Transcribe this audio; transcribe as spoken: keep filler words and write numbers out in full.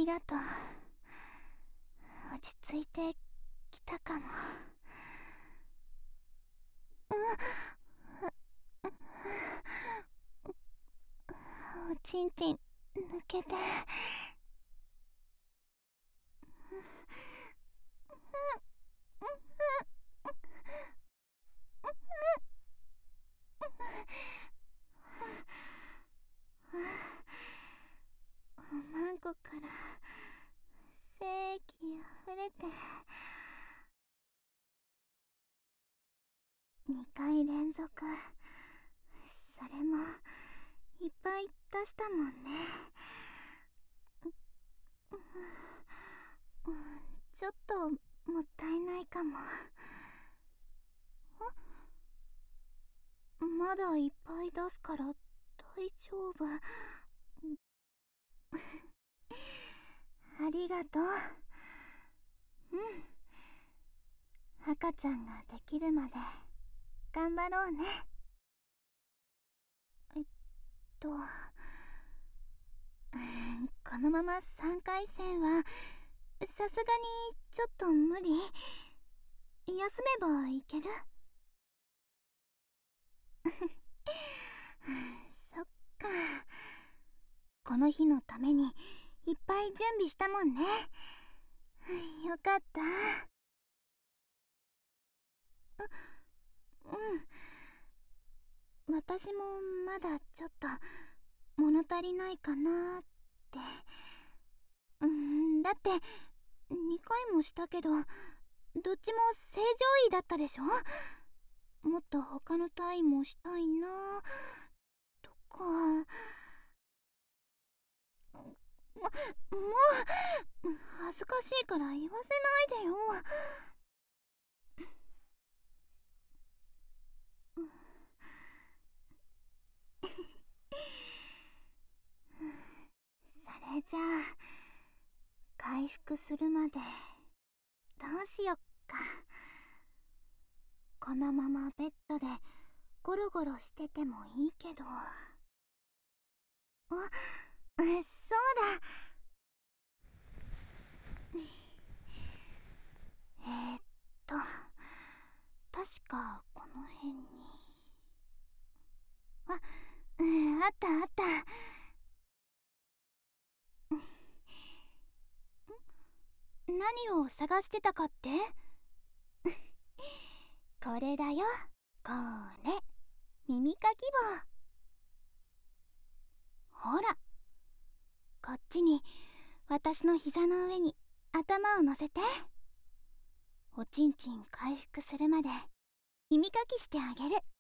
りがとう。落ち着いてきたかも。おちんちん抜けて。おまんこから精液あふれて。にかい連続、それもいっぱい出したもんね。ちょっともったいないかも。まだいっぱい出すから大丈夫。ありがとう。うん、赤ちゃんができるまで頑張ろうね。えっとこのままさんかい戦はさすがにちょっと無理。休めばいける？そっか。この日のためにいっぱい準備したもんね。よかった。ううん私もまだちょっと物足りないかなって。うんだってにかいもしたけどどっちも正常位だったでしょ。もっと他の体位もしたいなとか。ももう恥ずかしいから言わせないでよ。それじゃあ回復するまでどうしよっか。このままベッドでゴロゴロしててもいいけど。あ、そうだ。えー、っと確かこの辺に。あ、うん、あったあった。何を探してたかって？これだよ。これ耳かき棒。ほらこっちに私の膝の上に頭を乗せて。おちんちん回復するまで耳かきしてあげる。